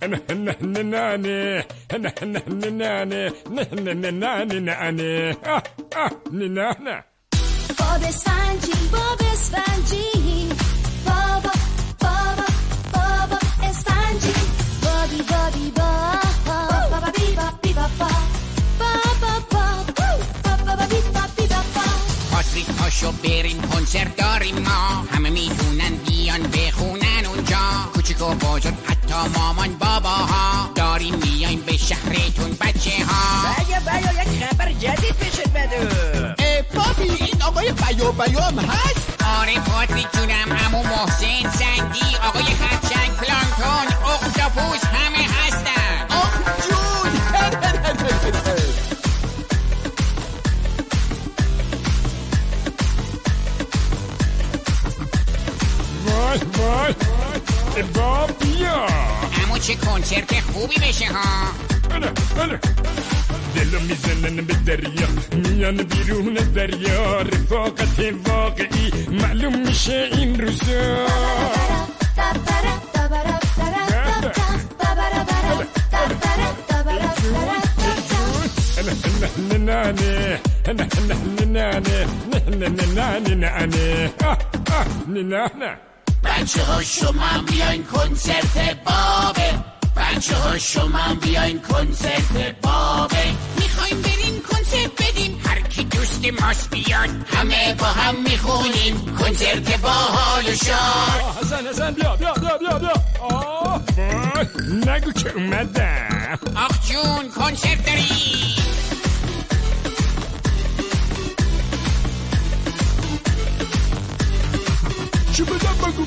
باب اسفنجی باب اسفنجی بابا بابا بابا اسفنجی بابی بابی بابا بابا بی بابی بابا بابا بابا بی بابی بابا پاتریک پاشو بریم کنسرت داریم ما، همه میتونن بیان بخونن اونجا، کوچیک و بزرگ حتی مامان باباها، داریم میایم به شهرتون بچه ها. بیا یک خبر جدید بشد بدو. پاپی این آقای بیو هم هست؟ آره پاتریک جونم، عمو محسن، سندی، آقای خرچنگ، پلانکتون، اختاپوس همه هستن. آخ جون وای بابا بیا. عمو چه کنسرت خوبی بشه ها. بله دلو میزنن به دریا، میان بیرون دریا، رفاقت واقعی معلوم میشه این روزا. بچه ها شما بیاین کنسرت بابه، بچه ها شما بیاین کنسرت بابه، میخوایم بریم کنسرت بدیم، هر کی دوست ماست بیاد، همه با هم میخونیم کنسرت باحال و شاد. حسن بیا نگو که اومدم. آخ جون کنسرت داری. چی بدم بگو.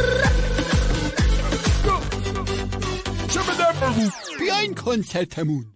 بیاین کنسرتمون.